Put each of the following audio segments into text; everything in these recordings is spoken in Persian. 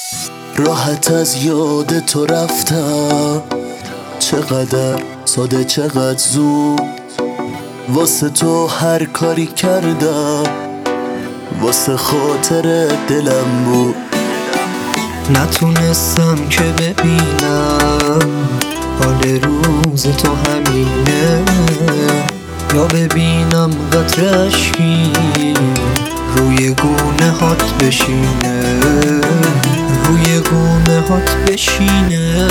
راحت از یاد تو رفتم، چقدر ساده چقدر زود. واسه تو هر کاری کردم، واسه خاطر دلم بود. نتونستم که ببینم حال روز تو همینه، یا ببینم قطره اشکی روی گونه هات بشینه، روی گونه هات بشینه.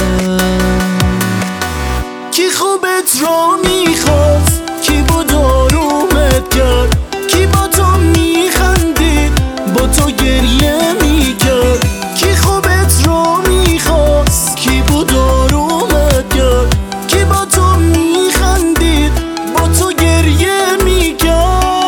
کی خوبت رو میخواست، کی بود آرومت کرد، کی با تو میخندید، با تو گریه میکرد. کی خوبت رو میخواست، کی بود آرومت کرد، کی با تو میخندید، با تو گریه میکرد.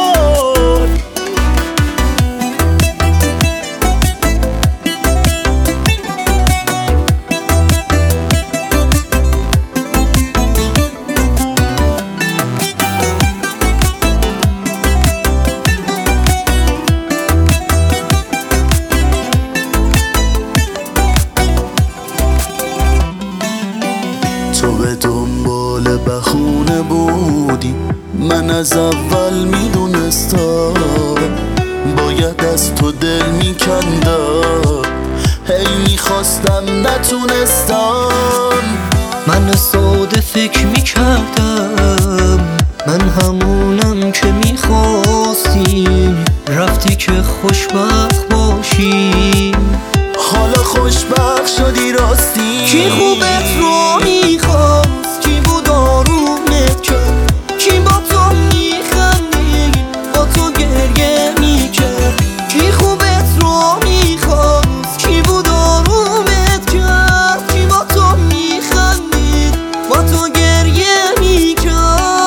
تو به دنبال بخونه بودی، من از اول میدونستم باید از تو دل میکندم، هی میخواستم نتونستم. من ساده فکر میکردم من همونم که میخواستی، رفتی که خوشبخت باشی، حالا خوشبخت شدی راستی. کی خوبت رو میخواست، کی بود آرومت کرد، کی با تو میخندید، با تو گریه میکرد. کی خوبت رو میخواست، کی بود آرومت کرد، کی با تو میخندید، با تو گریه میکرد.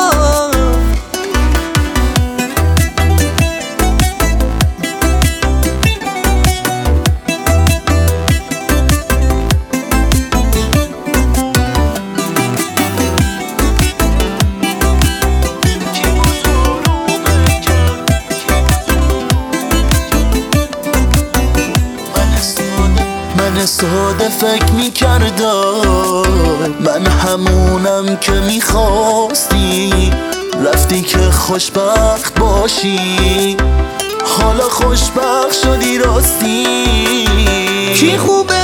من ساده فکر میکردم من همونم که میخواستی، رفتی که خوشبخت باشی، حالا خوشبخت شدی راستی. کی خوبه